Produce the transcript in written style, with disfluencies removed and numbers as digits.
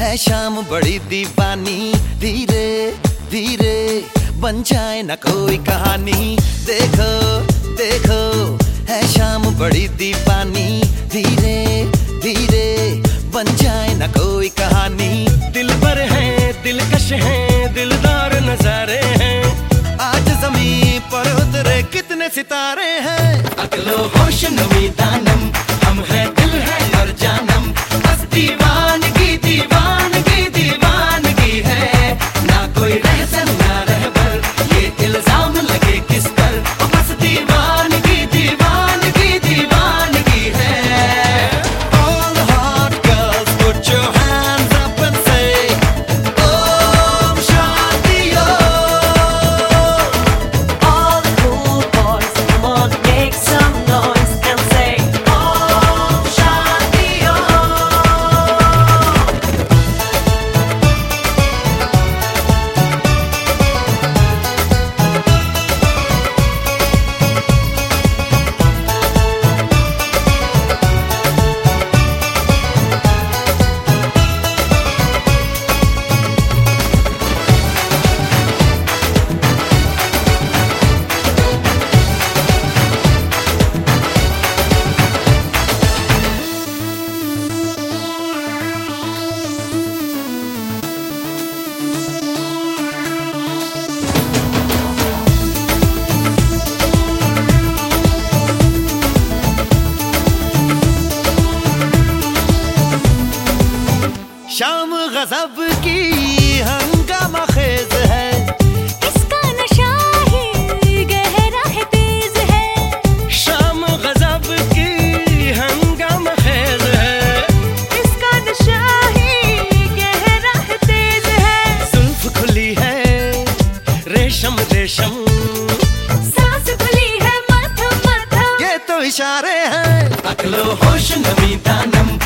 है शाम बड़ी दीवानी, धीरे धीरे बन जाए न कोई कहानी। देखो देखो है शाम बड़ी दीवानी, धीरे धीरे बन जाए न कोई कहानी। दिल भर है, दिलकश है, दिलदार नजारे हैं। आज जमीन पर उतरे कितने सितारे हैं। अकलो होश नमी दानम, हम है दिल है और जानम। बस दीवानगी दीवानगी दीवानगी है, ना कोई रहसन ना रहबर, ये इल्जाम लगे किस पर। बस दीवानगी दीवानगी दीवानगी है। All the hot girls put your hands up and say Om Shanti Om. All the cool boys, come on, make some noise and say Om Shanti Om. शाम गजब की हंगामा खेज है, इसका नशा ही गहरा है, तेज है। शाम गजब की हंगामा खेज है, इसका नशा ही गहरा है, तेज है। जुल्फ खुली है रेशम रेशम, सांस खुली है मध्यम मध्यम। ये तो इशारे हैं। अकलो होश नमी दानम,